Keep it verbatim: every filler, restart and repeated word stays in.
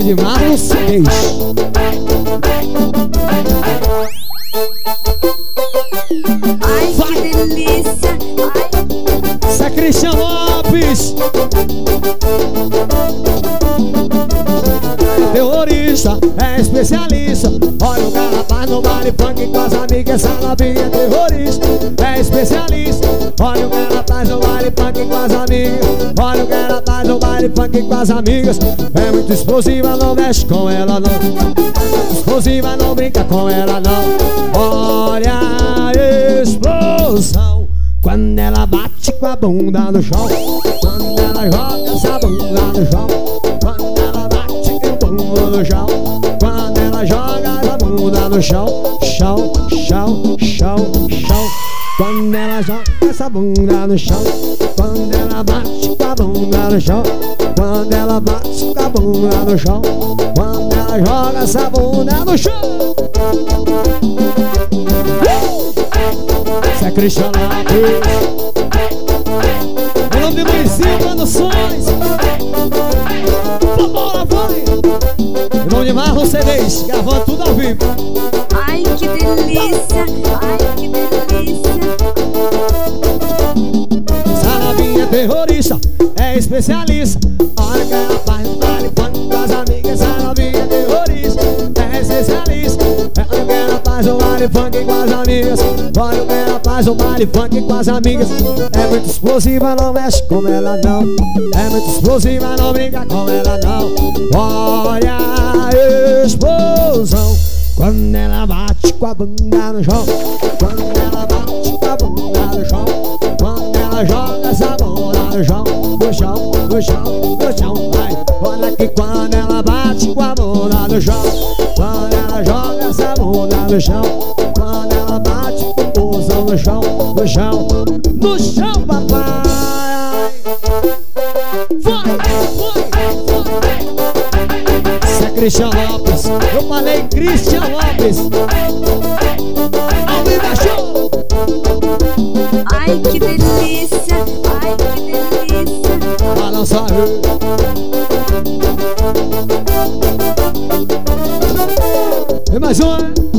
nome de Marlos Reis. Ai, que delícia. Isso é Cristian Lopes. Terrorista, é especialista. Olha o cara faz no baile funk com as amigas. Essa novinha é terrorista, é especialista. Olha o cara faz no baile funk com as amigas. Olha o cara faz no baile funk com as amigas. É muito explosiva, não mexe com ela não. Muito explosiva, não brinca com ela não. Olha a explosão quando ela bate com a bunda no chão. Quando ela joga essa bunda no chão. Quando ela bate com a bunda no chão. Quando ela joga essa bunda no chão. Chão, chão, chão, chão. Quando ela joga essa bunda no chão. Quando ela bate com a bunda no chão. Quando ela bate com a bunda no chão. Quando ela joga essa bunda no chão. Isso é Cristian Lopes. Em nome de Luizinho Produções. Bola, vai. Em nome de Marlos Reis, gravando tudo ao vivo. Ai, que delícia. Ai, que delícia. Essa novinha terrorista, é especialista. Olha que ela faz no baile funk com as amigas. Essa novinha terrorista, é especialista. Olha que ela faz no baile funk com as amigas. Olha que ela faz no baile funk com as amigas. É muito explosiva, não mexe com ela não. É muito explosiva, não brinca com ela não. Olha a explosão quando ela bate com a bunda no chão. Quando ela bate com a bunda no chão. Quando ela joga essa bunda no chão. No chão, no chão, no chão, vai. Olha que quando ela bate com a bunda no chão. Quando ela joga essa bunda no chão. Quando ela bate com o pulsão no chão. No chão, no chão, papai. Vai, vai, vai. Isso é Cristian Lopes. Eu falei Cristian Lopes. Ao vivo, show. Ai, que delícia. Ai, que delícia. Balança aí. E mais um, hein?